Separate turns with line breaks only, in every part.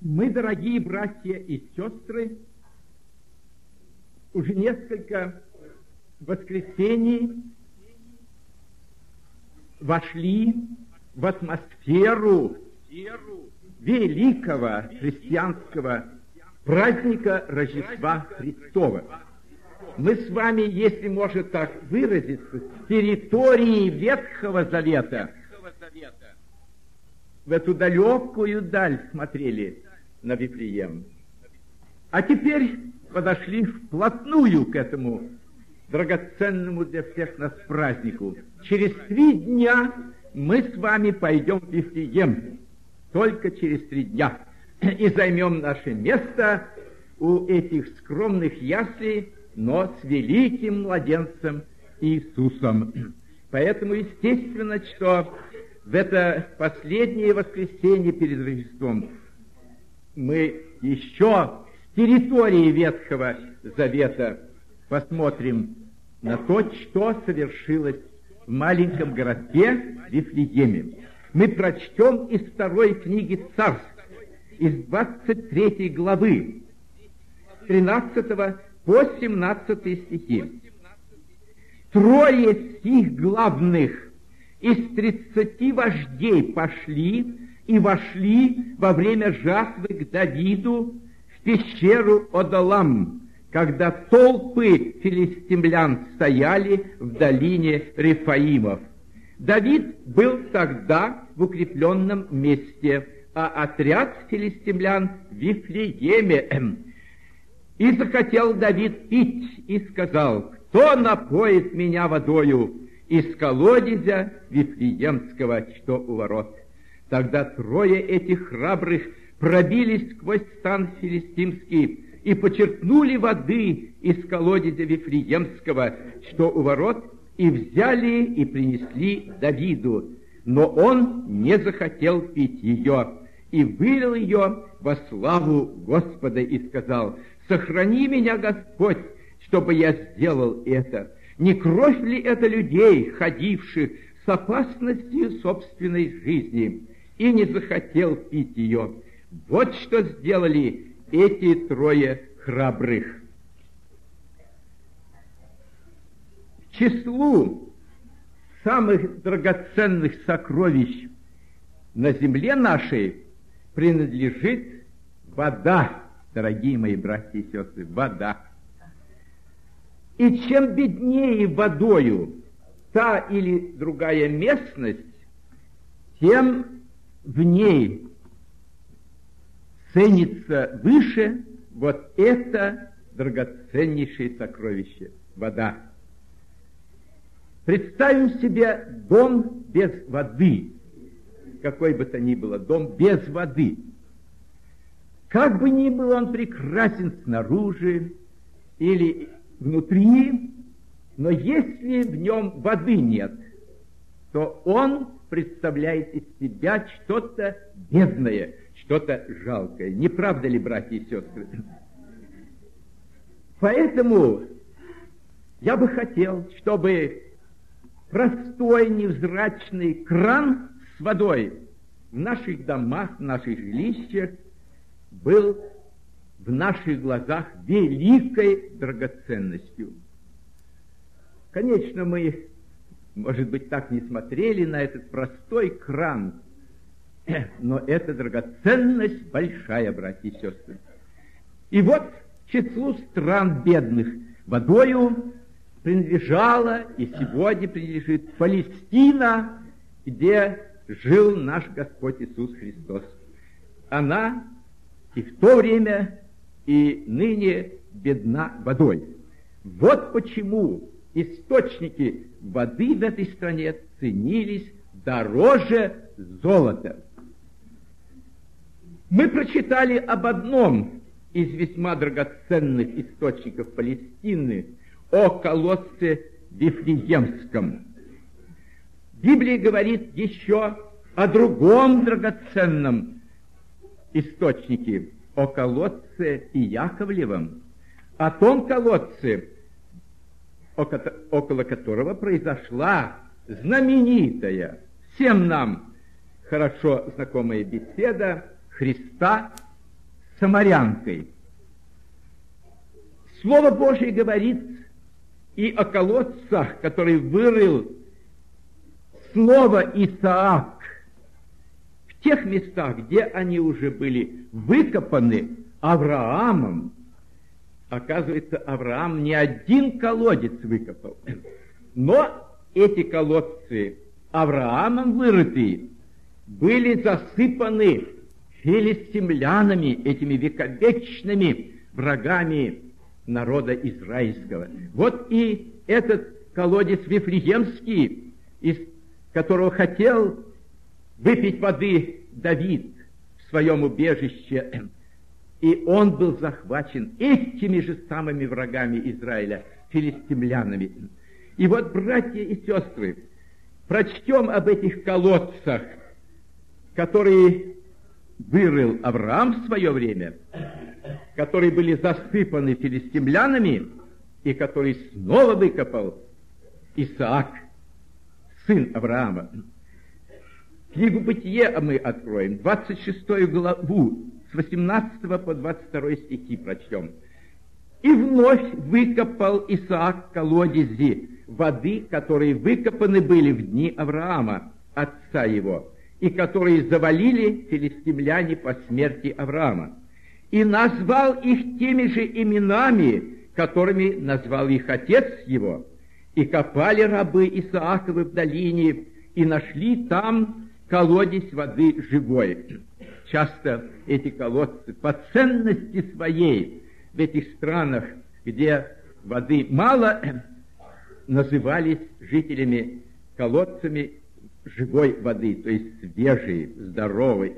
Мы, дорогие братья и сестры, уже несколько воскресений вошли в атмосферу великого христианского праздника Рождества Христова. Мы с вами, если можно так выразиться, с территории Ветхого Завета в эту далекую даль смотрели на Вифлеем. А теперь подошли вплотную к этому драгоценному для всех нас празднику. Через 3 дня мы с вами пойдем в Вифлеем. Только через 3 дня. И займем наше место у этих скромных яслей, но с великим младенцем Иисусом. Поэтому, естественно, что в это последнее воскресенье перед Рождеством мы еще с территории Ветхого Завета посмотрим на то, что совершилось в маленьком городке Вифлееме. Мы прочтем из 2 книги Царств, из 23 главы, 13 по 17 стихи. 3 сих главных из 30 вождей пошли и вошли во время жатвы к Давиду в пещеру Одолам, когда толпы филистимлян стояли в долине Рефаимов. Давид был тогда в укрепленном месте, а отряд филистимлян в Вифлееме. И захотел Давид пить, и сказал: «Кто напоит меня водою из колодезя Вифлеемского, что у ворот?» Тогда 3 этих храбрых пробились сквозь стан филистимский и почерпнули воды из колодезя Вифлеемского, что у ворот, и взяли и принесли Давиду. Но он не захотел пить ее, и вылил ее во славу Господа, и сказал: «Сохрани меня, Господь, чтобы я сделал это. Не кровь ли это людей, ходивших с опасностью собственной жизни?» И не захотел пить ее. Вот что сделали эти 3 храбрых. К числу самых драгоценных сокровищ на земле нашей принадлежит вода, дорогие мои братья и сестры, вода. И чем беднее водою та или другая местность, тем в ней ценится выше вот это драгоценнейшее сокровище – вода. Представим себе дом без воды, какой бы то ни было, дом без воды. Как бы ни был он прекрасен снаружи или внутри, но если в нем воды нет, то он представляет из себя что-то бедное, что-то жалкое. Не правда ли, братья и сестры? Поэтому я бы хотел, чтобы простой невзрачный кран с водой в наших домах, в наших жилищах был в наших глазах великой драгоценностью. Конечно, мы, может быть, так не смотрели на этот простой кран, но это драгоценность большая, братья и сестры. И вот к числу стран бедных водою принадлежала и сегодня принадлежит Палестина, где жил наш Господь Иисус Христос. Она и в то время, и ныне бедна водой. Вот почему источники воды в этой стране ценились дороже золота. Мы прочитали об одном из весьма драгоценных источников Палестины, о колодце Вифлеемском. Библия говорит еще о другом драгоценном источнике, о колодце Иаковлевом, о том колодце, около которого произошла знаменитая, всем нам хорошо знакомая беседа Христа самарянкой. Слово Божие говорит и о колодцах, которые вырыл снова Исаак в тех местах, где они уже были выкопаны Авраамом. Оказывается, Авраам не один колодец выкопал, но эти колодцы Авраамом вырытые были засыпаны филистимлянами, этими вековечными врагами народа израильского. Вот и этот колодец Вифлеемский, из которого хотел выпить воды Давид в своем убежище, и он был захвачен этими же самыми врагами Израиля, филистимлянами. И вот, братья и сестры, прочтем об этих колодцах, которые вырыл Авраам в свое время, которые были засыпаны филистимлянами, и которые снова выкопал Исаак, сын Авраама. Книгу «Бытие» мы откроем, 26 главу, с 18 по 22 стихи прочтем. «И вновь выкопал Исаак колодези воды, которые выкопаны были в дни Авраама, отца его, и которые завалили филистимляне по смерти Авраама. И назвал их теми же именами, которыми назвал их отец его. И копали рабы Исааковы в долине, и нашли там колодец воды живой». Часто эти колодцы по ценности своей в этих странах, где воды мало, назывались жителями колодцами живой воды, то есть свежей, здоровой.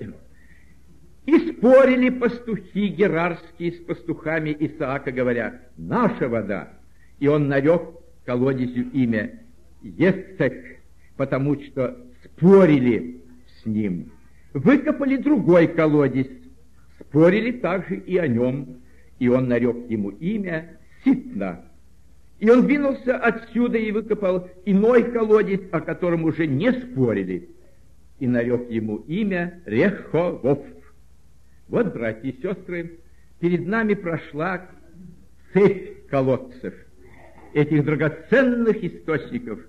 И спорили пастухи герарские с пастухами Исаака, говоря: «Наша вода». И он нарек колодезю имя Есек, потому что спорили с ним. Выкопали другой колодец, спорили также и о нем, и он нарек ему имя Ситна. И он двинулся отсюда и выкопал иной колодец, о котором уже не спорили, и нарек ему имя Реховов. Вот, братья и сестры, перед нами прошла цепь колодцев, этих драгоценных источников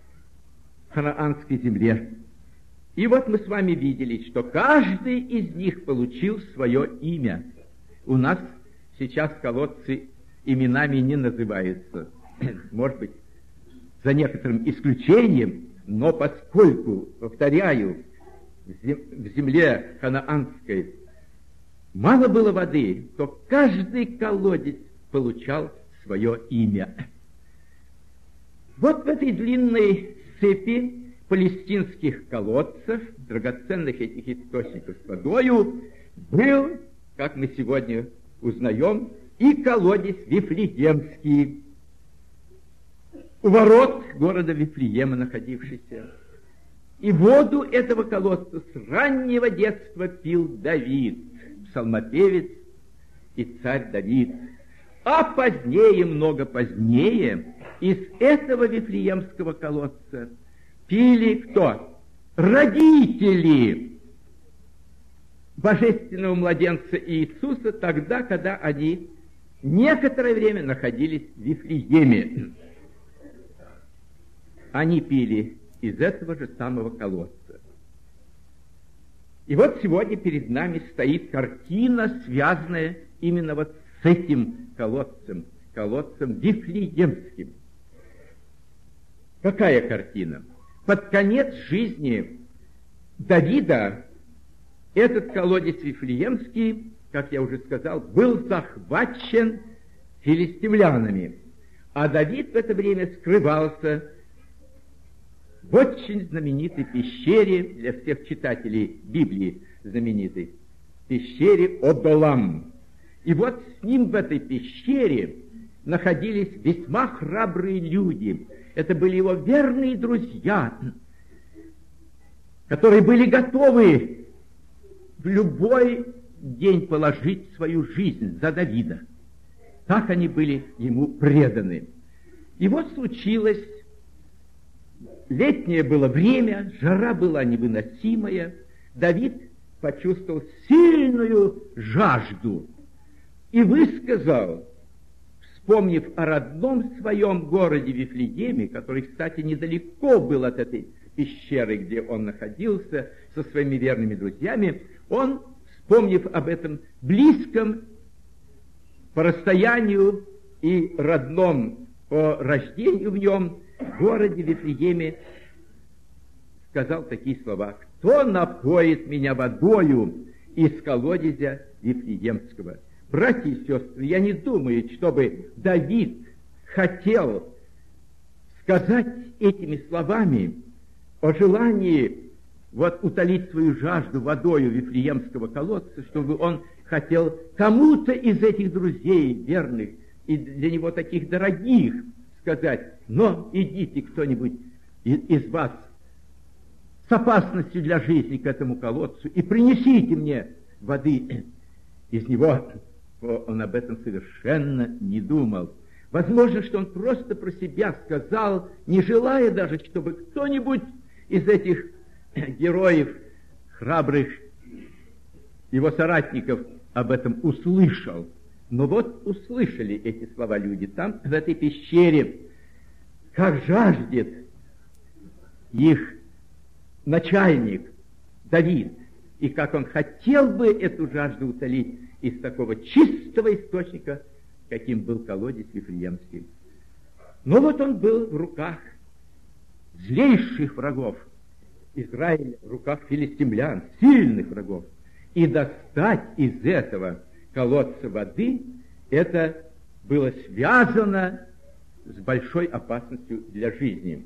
в ханаанской земле. И вот мы с вами видели, что каждый из них получил свое имя. У нас сейчас колодцы именами не называются, может быть, за некоторым исключением, но поскольку, повторяю, в земле ханаанской мало было воды, то каждый колодец получал свое имя. Вот в этой длинной цепи палестинских колодцев, драгоценных этих источников с водою, был, как мы сегодня узнаем, и колодец Вифлеемский, у ворот города Вифлеема находившийся. И воду этого колодца с раннего детства пил Давид, псалмопевец и царь Давид. А позднее, много позднее, из этого Вифлеемского колодца пили кто? Родители божественного младенца Иисуса тогда, когда они некоторое время находились в Вифлееме. Они пили из этого же самого колодца. И вот сегодня перед нами стоит картина, связанная именно вот с этим колодцем, колодцем Вифлеемским. Какая картина? Под конец жизни Давида этот колодец Вифлеемский, как я уже сказал, был захвачен филистимлянами. А Давид в это время скрывался в очень знаменитой пещере, для всех читателей Библии знаменитой, пещере Одолам. И вот с ним в этой пещере находились весьма храбрые люди. Это были его верные друзья, которые были готовы в любой день положить свою жизнь за Давида. Так они были ему преданы. И вот случилось, летнее было время, жара была невыносимая. Давид почувствовал сильную жажду и высказал, вспомнив о родном своем городе Вифлееме, который, кстати, недалеко был от этой пещеры, где он находился со своими верными друзьями, он, вспомнив об этом близком по расстоянию и родном по рождению в нем городе Вифлееме, сказал такие слова: «Кто напоит меня водою из колодезя Вифлеемского?» Братья и сестры, я не думаю, чтобы Давид хотел сказать этими словами о желании утолить свою жажду водою Вифлеемского колодца, чтобы он хотел кому-то из этих друзей верных и для него таких дорогих сказать: но идите кто-нибудь из вас с опасностью для жизни к этому колодцу и принесите мне воды из него. Он об этом совершенно не думал. Возможно, что он просто про себя сказал, не желая даже, чтобы кто-нибудь из этих героев, храбрых его соратников, об этом услышал. Но вот услышали эти слова люди там, в этой пещере, как жаждет их начальник Давид, и как он хотел бы эту жажду утолить из такого чистого источника, каким был колодец Вифлеемский. Но вот он был в руках злейших врагов Израиля, в руках филистимлян, сильных врагов. И достать из этого колодца воды, это было связано с большой опасностью для жизни.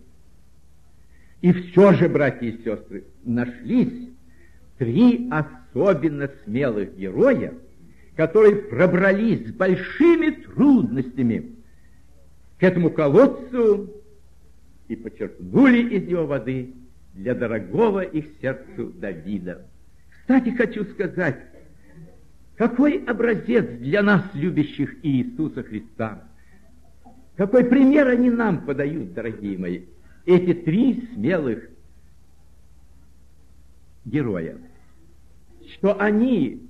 И все же, братья и сестры, нашлись 3 особенно смелых героя, которые пробрались с большими трудностями к этому колодцу и почерпнули из него воды для дорогого их сердцу Давида. Кстати, хочу сказать, какой образец для нас, любящих Иисуса Христа, какой пример они нам подают, дорогие мои, эти 3 смелых героя, что они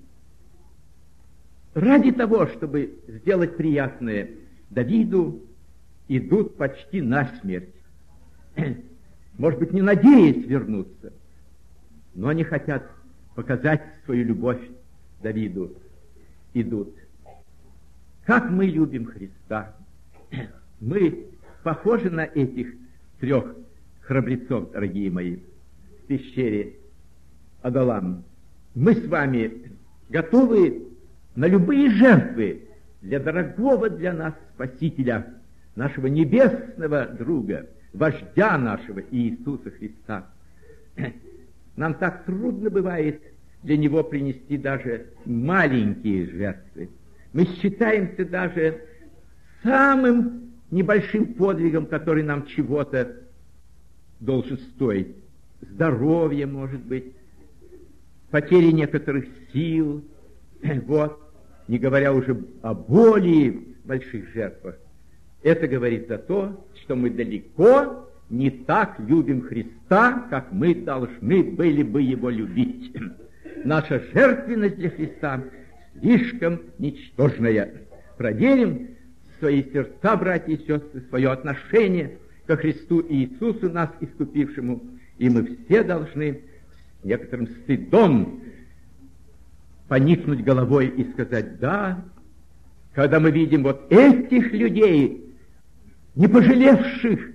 ради того, чтобы сделать приятное Давиду, идут почти насмерть. Может быть, не надеясь вернуться, но они хотят показать свою любовь Давиду. Идут. Как мы любим Христа! Мы похожи на этих 3 храбрецов, дорогие мои, в пещере Адалам. Мы с вами готовы на любые жертвы для дорогого для нас Спасителя, нашего небесного друга, вождя нашего Иисуса Христа. Нам так трудно бывает для Него принести даже маленькие жертвы. Мы считаемся даже самым небольшим подвигом, который нам чего-то должен стоить. Здоровье, может быть, потери некоторых сил, не говоря уже о более больших жертвах. Это говорит за то, что мы далеко не так любим Христа, как мы должны были бы Его любить. Наша жертвенность для Христа слишком ничтожная. Проверим свои сердца, братья и сестры, свое отношение ко Христу Иисусу, нас искупившему, и мы все должны с некоторым стыдом поникнуть головой и сказать: да, когда мы видим вот этих людей, не пожалевших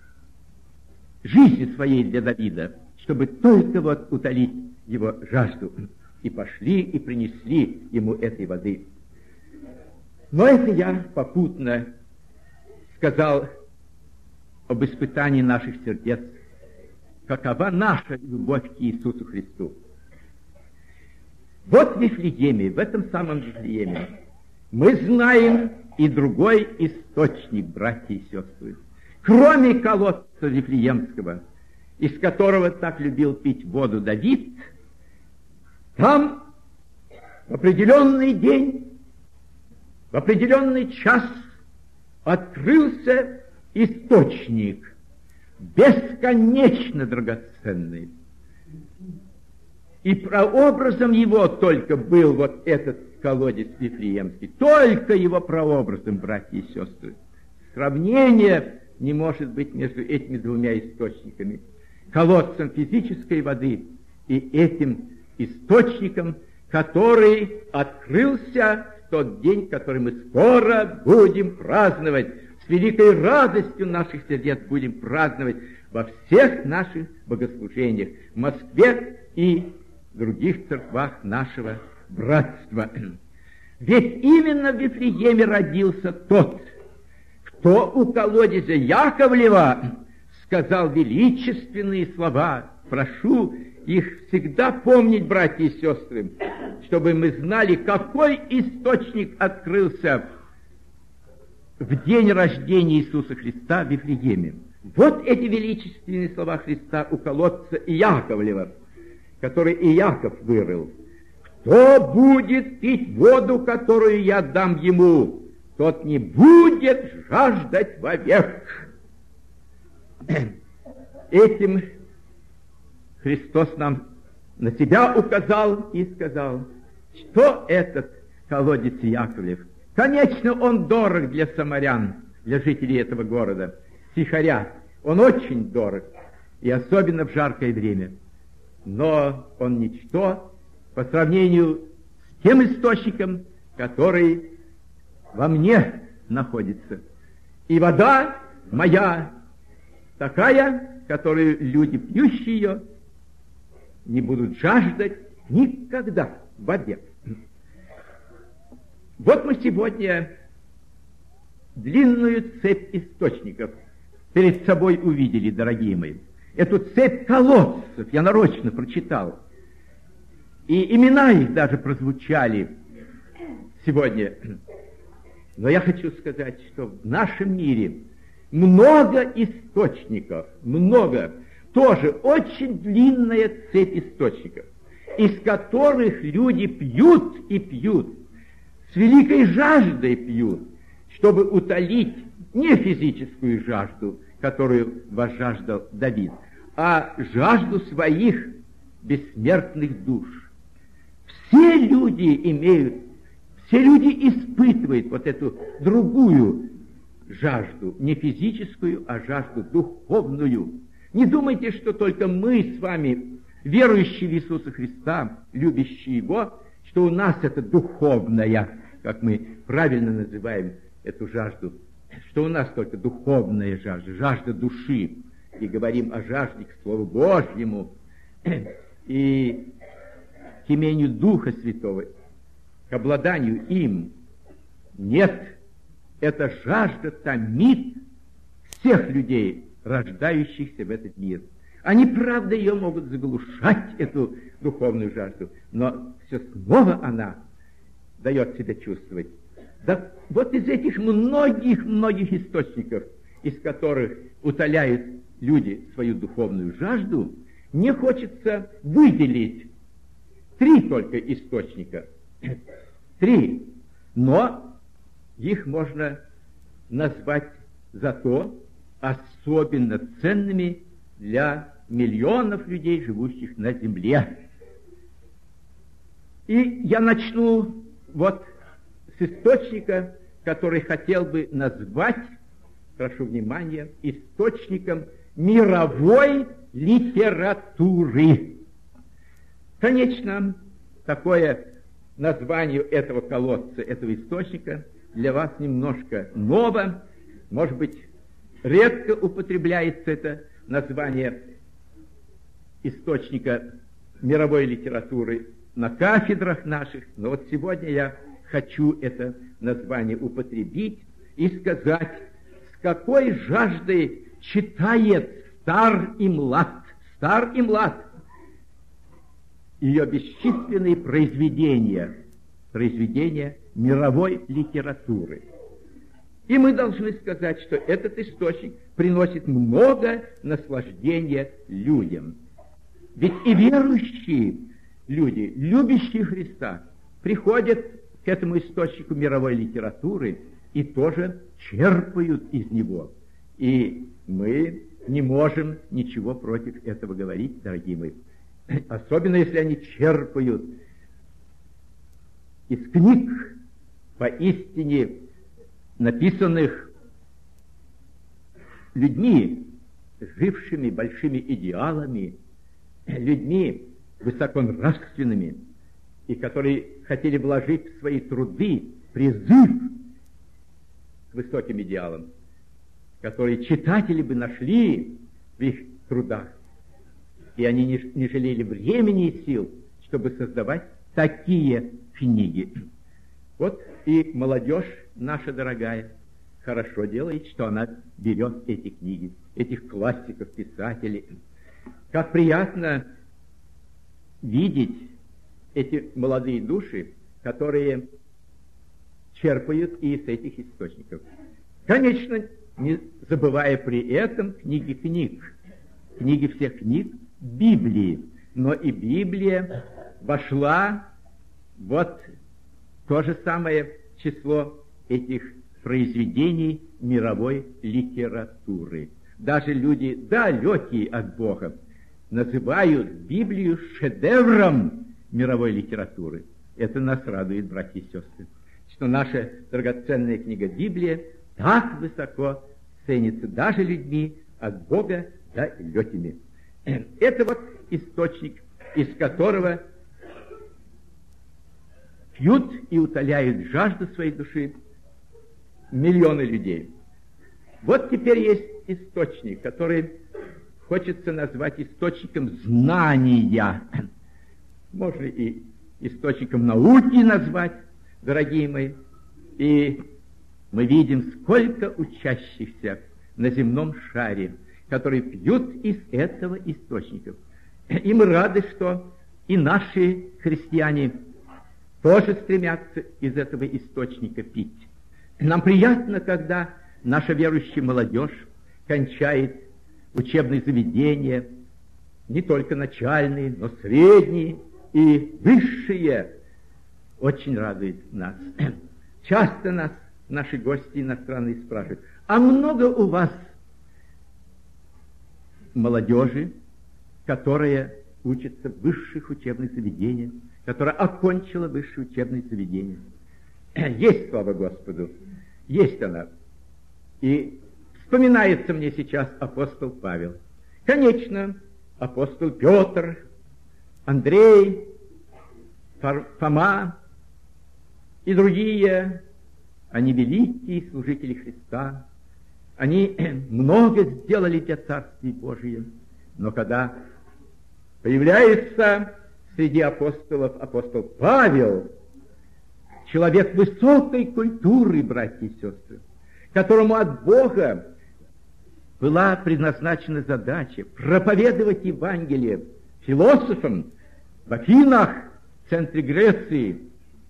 жизни своей для Давида, чтобы только утолить его жажду, и пошли и принесли ему этой воды. Но это я попутно сказал об испытании наших сердец, какова наша любовь к Иисусу Христу. Вот в Вифлееме, в этом самом Вифлееме, мы знаем и другой источник, братья и сестры. Кроме колодца Вифлеемского, из которого так любил пить воду Давид, там в определенный день, в определенный час открылся источник, бесконечно драгоценный. И прообразом его только был вот этот колодец Вифлеемский. Только его прообразом, братья и сестры. Сравнения не может быть между этими двумя источниками. Колодцем физической воды и этим источником, который открылся в тот день, который мы скоро будем праздновать. С великой радостью наших сердец будем праздновать во всех наших богослужениях в Москве и других церквах нашего братства. Ведь именно в Вифлееме родился тот, кто у колодезя Яковлева сказал величественные слова. Прошу их всегда помнить, братья и сестры, чтобы мы знали, какой источник открылся в день рождения Иисуса Христа в Вифлееме. Вот эти величественные слова Христа у колодца Иаковлева, который Иаков вырыл. «Кто будет пить воду, которую я дам ему, тот не будет жаждать вовек». Этим Христос нам на себя указал и сказал, что этот колодец Яковлев. Конечно, он дорог для самарян, для жителей этого города, стихаря. Он очень дорог, и особенно в жаркое время. Но он ничто по сравнению с тем источником, который во мне находится. И вода моя такая, которую люди, пьющие ее, не будут жаждать никогда вовек. Вот мы сегодня длинную цепь источников перед собой увидели, дорогие мои. Эту цепь колодцев я нарочно прочитал. И имена их даже прозвучали сегодня. Но я хочу сказать, что в нашем мире много источников, много, тоже очень длинная цепь источников, из которых люди пьют и пьют, с великой жаждой пьют, чтобы утолить не физическую жажду, которую возжаждал Давид, а жажду своих бессмертных душ. Все люди испытывают вот эту другую жажду, не физическую, а жажду духовную. Не думайте, что только мы с вами, верующие в Иисуса Христа, любящие Его, что у нас это духовная, как мы правильно называем эту жажду, что у нас только духовная жажда, жажда души, и говорим о жажде к Слову Божьему и к имению Духа Святого, к обладанию им. Нет, эта жажда томит всех людей, рождающихся в этот мир. Они, правда, ее могут заглушать, эту духовную жажду, но все снова она дает себя чувствовать. Да вот из этих многих источников, из которых утоляют люди свою духовную жажду, мне хочется выделить 3 только источника. 3. Но их можно назвать зато особенно ценными для миллионов людей, живущих на земле. И я начну вот с источника, который хотел бы назвать, прошу внимания, источником мировой литературы. Конечно, такое название этого колодца, этого источника для вас немножко ново, может быть, редко употребляется это название источника мировой литературы на кафедрах наших, но вот сегодня я хочу это название употребить и сказать, с какой жаждой читает стар и млад ее бесчисленные произведения мировой литературы. И мы должны сказать, что этот источник приносит много наслаждения людям. Ведь и верующие люди, любящие Христа, приходят к этому источнику мировой литературы и тоже черпают из него. И мы не можем ничего против этого говорить, дорогие мои. особенно если они черпают из книг, поистине написанных людьми, жившими большими идеалами, людьми высоконравственными, и которые хотели вложить в свои труды призыв к высоким идеалам, которые читатели бы нашли в их трудах. И они не жалели времени и сил, чтобы создавать такие книги. Вот и молодежь наша дорогая хорошо делает, что она берет эти книги, этих классиков, писателей. Как приятно видеть эти молодые души, которые черпают и из этих источников. Конечно, не забывая при этом книги всех книг Библии. Но и Библия вошла вот то же самое число этих произведений мировой литературы. Даже люди, далекие от Бога, называют Библию шедевром мировой литературы. Это нас радует, братья и сестры, что наша драгоценная книга Библия так высоко ценится даже людьми от Бога далекими. Это вот источник, из которого пьют и утоляют жажду своей души миллионы людей. Вот теперь есть источник, который хочется назвать источником знания. Можно и источником науки назвать, дорогие мои. И мы видим, сколько учащихся на земном шаре, которые пьют из этого источника. И мы рады, что и наши христиане тоже стремятся из этого источника пить. Нам приятно, когда наша верующая молодежь кончает учебные заведения, не только начальные, но средние и высшие. Очень радует нас. Часто нас наши гости иностранные спрашивают: а много у вас молодежи, которая учится в высших учебных заведениях, которая окончила высшее учебное заведение? Есть, слава Господу, есть она. И вспоминается мне сейчас апостол Павел. Конечно, апостол Петр, Андрей, Фома и другие, они великие служители Христа. Они много сделали для Царствия Божия. Но когда появляется среди апостолов апостол Павел, человек высокой культуры, братья и сестры, которому от Бога была предназначена задача проповедовать Евангелие философам в Афинах, в центре Греции,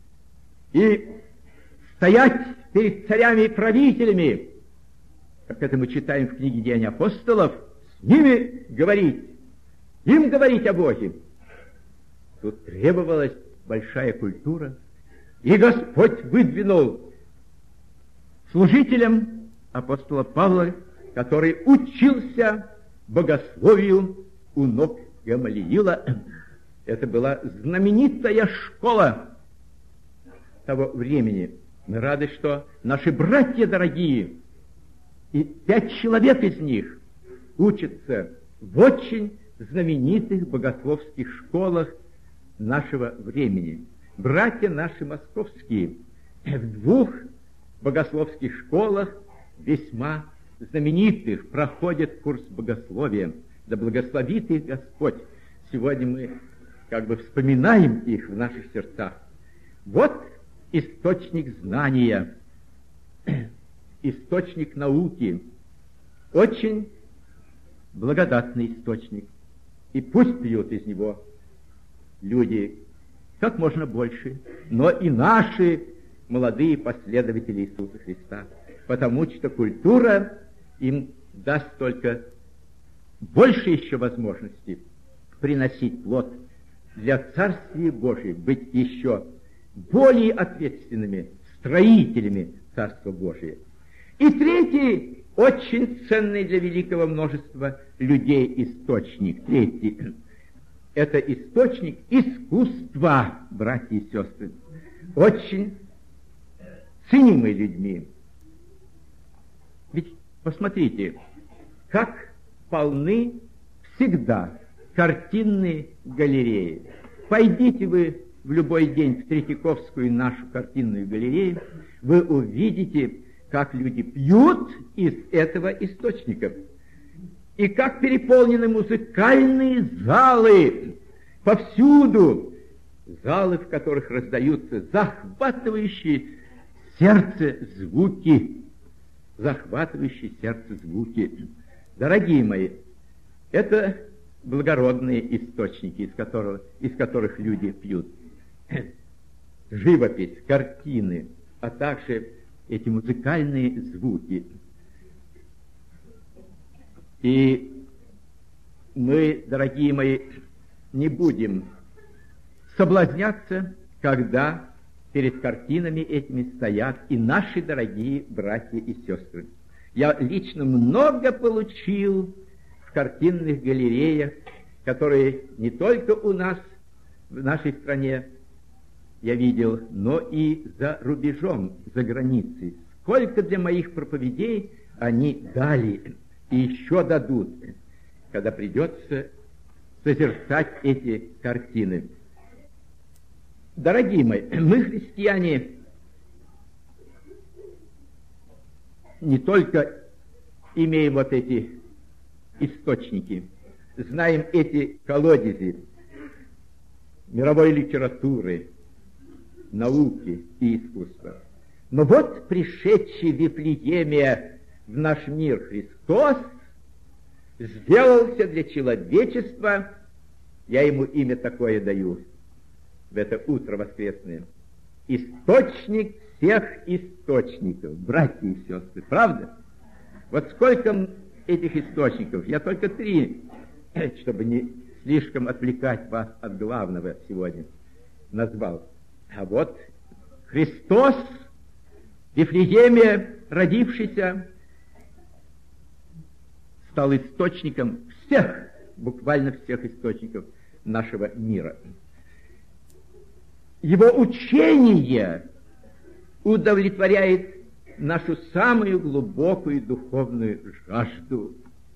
и стоять перед царями и правителями, как это мы читаем в книге «Деяния апостолов», с ними говорить, им говорить о Боге. Тут требовалась большая культура, и Господь выдвинул служителем апостола Павла, который учился богословию у ног Гамалиила. Это была знаменитая школа того времени. Мы рады, что наши братья дорогие, и 5 человек из них учатся в очень знаменитых богословских школах нашего времени. Братья наши московские в 2 богословских школах весьма знаменитых проходят курс богословия. Да благословит их Господь. Сегодня мы как бы вспоминаем их в наших сердцах. Вот источник знания, источник науки, очень благодатный источник. И пусть пьют из него люди как можно больше, но и наши молодые последователи Иисуса Христа, потому что культура им даст только больше еще возможностей приносить плод для Царствия Божия, быть еще более ответственными строителями Царства Божия. И третий, очень ценный для великого множества людей источник, третий, это источник искусства, братья и сестры, очень ценимый людьми. Ведь посмотрите, как полны всегда картинные галереи. Пойдите вы в любой день в Третьяковскую нашу картинную галерею, вы увидите, как люди пьют из этого источника. И как переполнены музыкальные залы повсюду. Залы, в которых раздаются захватывающие сердце звуки. Захватывающие сердце звуки. Дорогие мои, это благородные источники, из которых люди пьют. Живопись, картины, а также эти музыкальные звуки. И мы, дорогие мои, не будем соблазняться, когда перед картинами этими стоят и наши дорогие братья и сестры. Я лично много получил в картинных галереях, которые не только у нас, в нашей стране, я видел, но и за рубежом, за границей. Сколько для моих проповедей они дали и еще дадут, когда придется созерцать эти картины. Дорогие мои, мы, христиане, не только имеем вот эти источники, знаем эти колодези мировой литературы, науки и искусства. Но вот пришедший в Вифлееме в наш мир Христос сделался для человечества, я ему имя такое даю в это утро воскресное, источник всех источников, братья и сестры, правда? Вот сколько этих источников, я только 3, чтобы не слишком отвлекать вас от главного сегодня, назвал. А вот Христос, в Вифлееме родившийся, стал источником всех, буквально всех источников нашего мира. Его учение удовлетворяет нашу самую глубокую духовную жажду.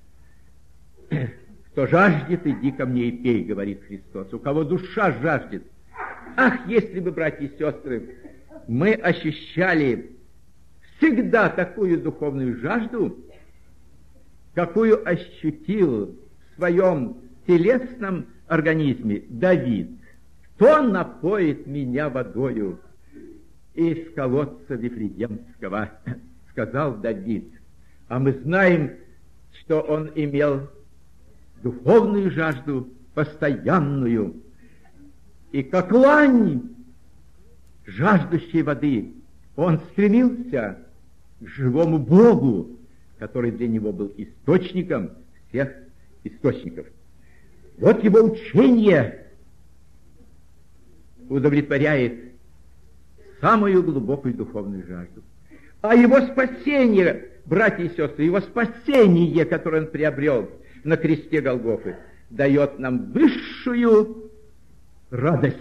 Кто жаждет, иди ко мне и пей, говорит Христос. У кого душа жаждет. Ах, если бы, братья и сестры, мы ощущали всегда такую духовную жажду, какую ощутил в своем телесном организме Давид. Кто напоит меня водою из колодца Вифлеемского, сказал Давид. А мы знаем, что он имел духовную жажду постоянную. И как лань, жаждущей воды, он стремился к живому Богу, который для него был источником всех источников. Вот его учение удовлетворяет самую глубокую духовную жажду. А его спасение, братья и сестры, его спасение, которое он приобрел на кресте Голгофы, дает нам высшую радость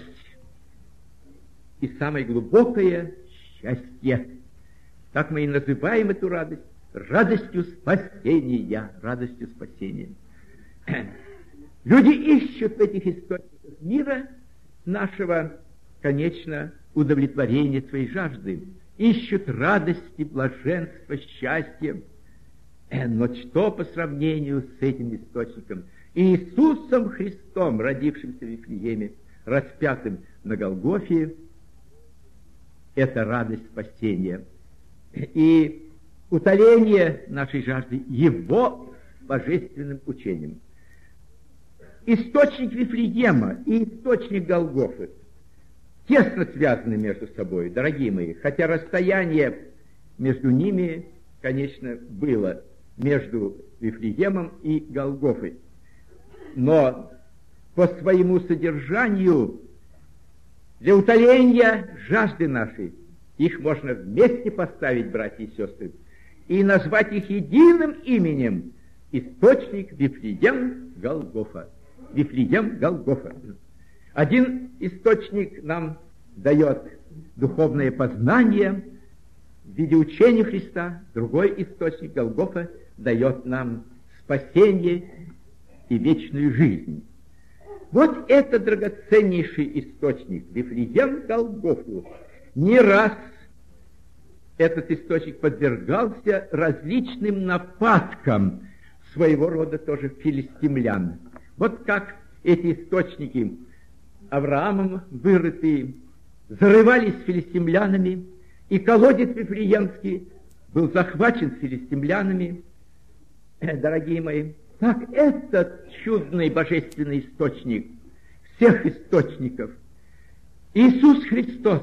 и самое глубокое счастье. Так мы и называем эту радость радостью спасения, радостью спасения. Люди ищут в этих источниках мира нашего, конечно, удовлетворения своей жажды, ищут радости, блаженства, счастья. Но что по сравнению с этим источником? Иисусом Христом, родившимся в Вифлееме, распятым на Голгофе, это радость спасения. И утоление нашей жажды Его божественным учением. Источник Вифлеема и источник Голгофы тесно связаны между собой, дорогие мои, хотя расстояние между ними, конечно, было между Вифлеемом и Голгофой. Но по своему содержанию, для утоления жажды нашей, их можно вместе поставить, братья и сестры, и назвать их единым именем — источник Вифлеем Голгофа. Вифлеем, Голгофа. Один источник нам дает духовное познание в виде учения Христа, другой источник, Голгофа, дает нам спасение и вечную жизнь. Вот это драгоценнейший источник, Вифлеем, Голгофу. Не раз этот источник подвергался различным нападкам, своего рода тоже филистимлян. Вот как эти источники Авраамом вырытые зарывались филистимлянами, и колодец Вифлеемский был захвачен филистимлянами. Дорогие мои, так этот чудный божественный источник всех источников, Иисус Христос,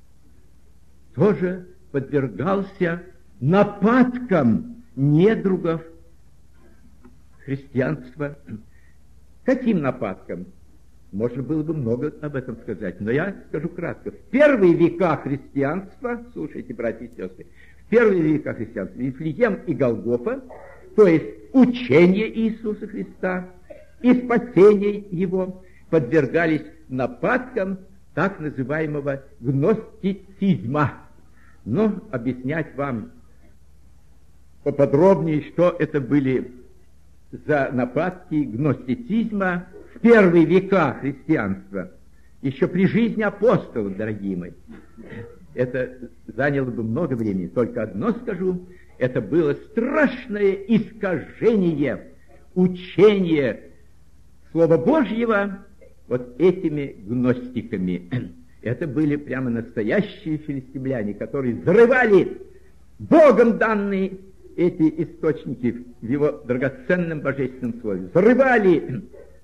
тоже подвергался нападкам недругов христианства. Каким нападкам? Можно было бы много об этом сказать, но я скажу кратко. В первые века христианства, слушайте, братья и сестры, в первые века христианства Вифлеем и Голгофа, то есть учение Иисуса Христа и спасение Его, подвергались нападкам так называемого гностицизма. Но объяснять вам поподробнее, что это были за нападки гностицизма в первые века христианства, еще при жизни апостолов, дорогие мои. Это заняло бы много времени. Только одно скажу, это было страшное искажение учения Слова Божьего вот этими гностиками. Это были прямо настоящие филистимляне, которые взрывали Богом данные эти источники в Его драгоценном божественном слове. Взрывали,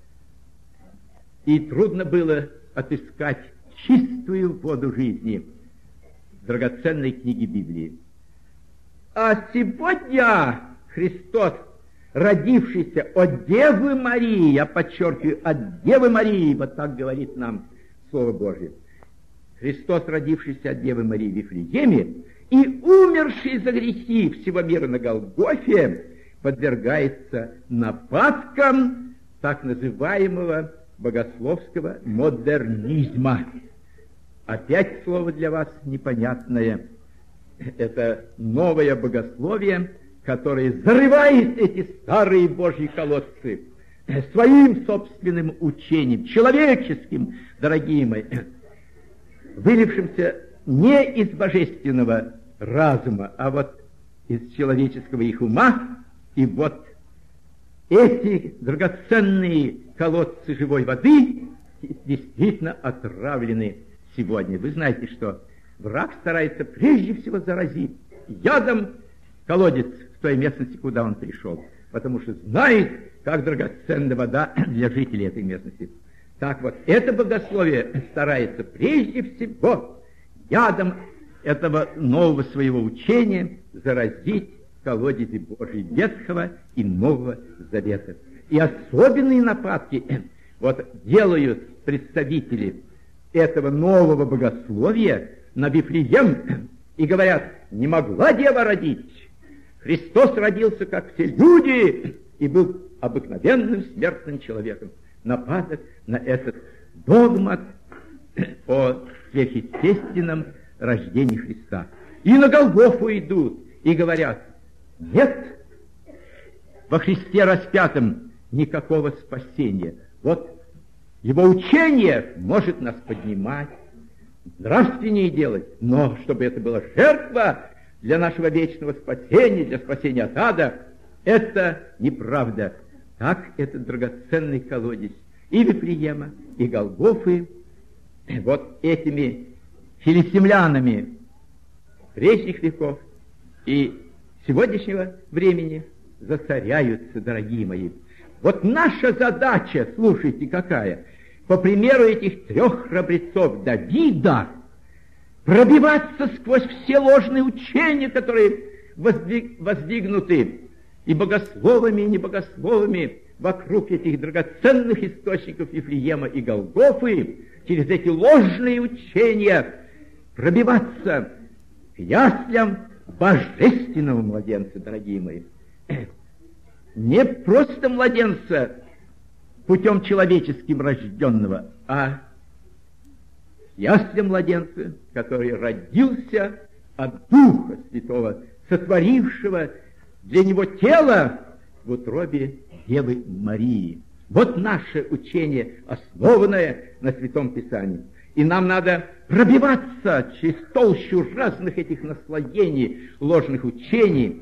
и трудно было отыскать чистую воду жизни в драгоценной книге Библии. А сегодня Христос, родившийся от Девы Марии, я подчеркиваю, от Девы Марии, вот так говорит нам Слово Божье, Христос, родившийся от Девы Марии в Вифлееме и умерший за грехи всего мира на Голгофе, подвергается нападкам так называемого богословского модернизма. Опять слово для вас непонятное. Это новое богословие, которое зарывает эти старые Божьи колодцы своим собственным учением, человеческим, дорогие мои, вылившимся не из божественного разума, а вот из человеческого их ума. И вот эти драгоценные колодцы живой воды действительно отравлены сегодня. Вы знаете, что враг старается прежде всего заразить ядом колодец в той местности, куда он пришел, потому что знает, как драгоценна вода для жителей этой местности. Так вот, это богословие старается прежде всего ядом этого нового своего учения заразить колодези Божьи Ветхого и Нового Завета. И особенные нападки вот делают представители этого нового богословия на Вифлеем и говорят: не могла дева родить. Христос родился, как все люди, и был обыкновенным смертным человеком. Нападок на этот догмат о сверхъестественном рождении Христа. И на Голгофу идут и говорят: нет, во Христе распятом никакого спасения. Вот Его учение может нас поднимать, нравственнее делать, но чтобы это была жертва для нашего вечного спасения, для спасения от ада, это неправда. Так этот драгоценный колодец и Вифлеема, и Голгофы вот этими филистимлянами прежних веков и сегодняшнего времени засоряются, дорогие мои. Вот наша задача, слушайте, какая, по примеру этих трех храбрецов Давида, пробиваться сквозь все ложные учения, которые воздвигнуты и богословами, и небогословами вокруг этих драгоценных источников Вифлеема и Голгофы, через эти ложные учения пробиваться к яслям божественного младенца, дорогие мои. Не просто младенца путем человеческим рожденного, а ясли младенца, который родился от Духа Святого, сотворившего для него тело в утробе Девы Марии. Вот наше учение, основанное на Святом Писании. И нам надо пробиваться через толщу разных этих наслоений, ложных учений,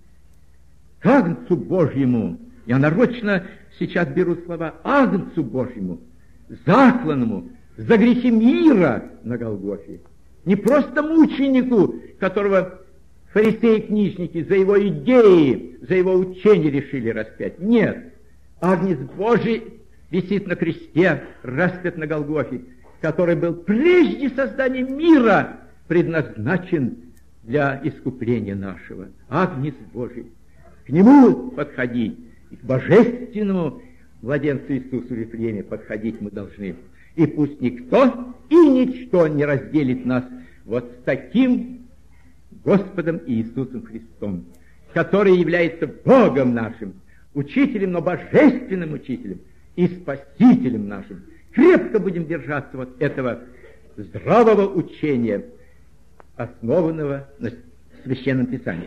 к Агнцу Божьему. Я нарочно сейчас беру слова Агнцу Божьему, закланному за грехи мира на Голгофе. Не просто мученику, которого фарисеи-книжники за его идеи, за его учение решили распять. Нет, Агнец Божий висит на кресте, распят на Голгофе, который был прежде создания мира предназначен для искупления нашего. Агнец Божий. К нему подходить, и к божественному младенцу Иисусу в Вифлееме подходить мы должны. И пусть никто и ничто не разделит нас вот с таким Господом Иисусом Христом, который является Богом нашим, учителем, но божественным учителем и спасителем нашим. Крепко будем держаться вот этого здравого учения, основанного на Священном Писании.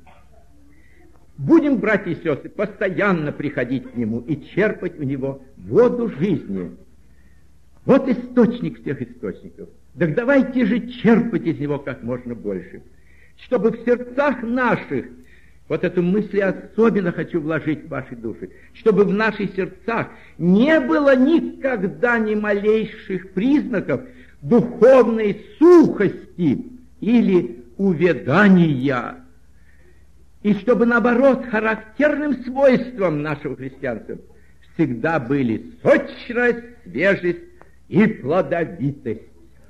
Будем, братья и сестры, постоянно приходить к Нему и черпать у Него воду жизни. Вот источник всех источников. Так давайте же черпать из Него как можно больше, чтобы в сердцах наших, вот эту мысль я особенно хочу вложить в ваши души, чтобы в наших сердцах не было никогда ни малейших признаков духовной сухости или увядания. И чтобы, наоборот, характерным свойством нашего христианства всегда были сочность, свежесть и плодовитость.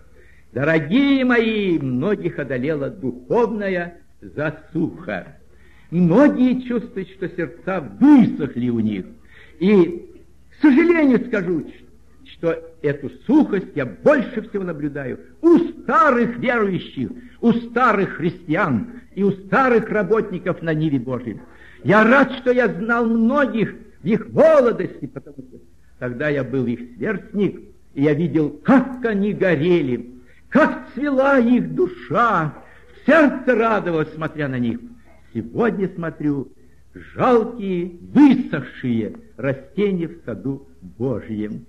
Дорогие мои, многих одолела духовная засуха. Многие чувствуют, что сердца высохли у них. И, к сожалению, скажу, что эту сухость я больше всего наблюдаю у старых верующих, у старых христиан и у старых работников на ниве Божьей. Я рад, что я знал многих в их молодости, потому что тогда я был их сверстник, и я видел, как они горели, как цвела их душа, сердце радовалось, смотря на них. Сегодня смотрю, жалкие, высохшие растения в саду Божьем.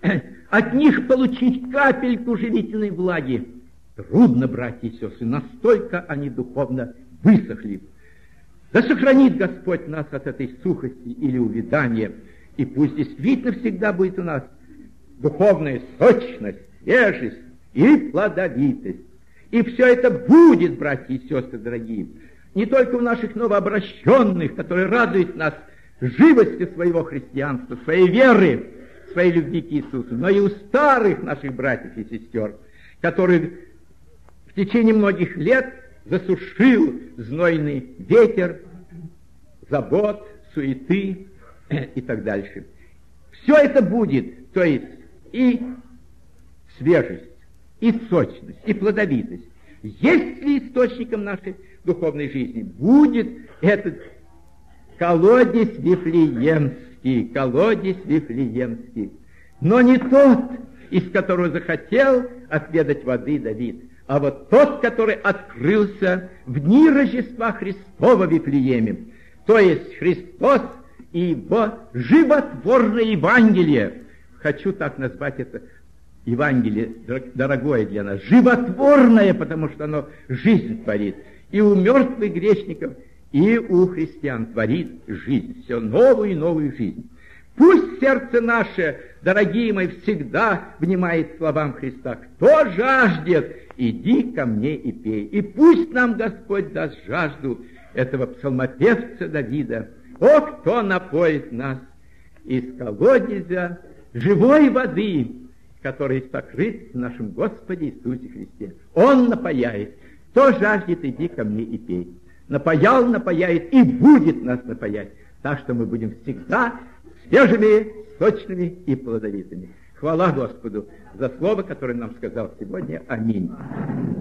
От них получить капельку живительной влаги трудно, братья и сестры, настолько они духовно высохли. Да сохранит Господь нас от этой сухости или увядания, и пусть действительно всегда будет у нас духовная сочность, свежесть и плодовитость. И все это будет, братья и сестры дорогие, не только у наших новообращенных, которые радуют нас живостью своего христианства, своей веры, своей любви к Иисусу, но и у старых наших братьев и сестер, которые в течение многих лет засушил знойный ветер, забот, суеты и так дальше. Все это будет, то есть и свежесть, и сочность, и плодовитость. Если источником нашей духовной жизни будет этот колодец Вифлеемский, но не тот, из которого захотел отведать воды Давид, а вот тот, который открылся в дни Рождества Христова в Вифлееме, то есть Христос и Его животворное Евангелие. Хочу так назвать это Евангелие, дорогое для нас, животворное, потому что оно жизнь творит. И у мертвых грешников, и у христиан творит жизнь, все новую и новую жизнь. Пусть сердце наше, дорогие мои, всегда внимает словам Христа. Кто жаждет, иди ко мне и пей. И пусть нам Господь даст жажду этого псалмопевца Давида. О, кто напоит нас из колодезя живой воды, который сокрыт в нашем Господе Иисусе Христе. Он напояет. Кто жаждет, иди ко мне и пей. Напоял, напояет и будет нас напоять. Так что мы будем всегда свежими, сочными и плодовитыми. Хвала Господу за слово, которое нам сказал сегодня. Аминь.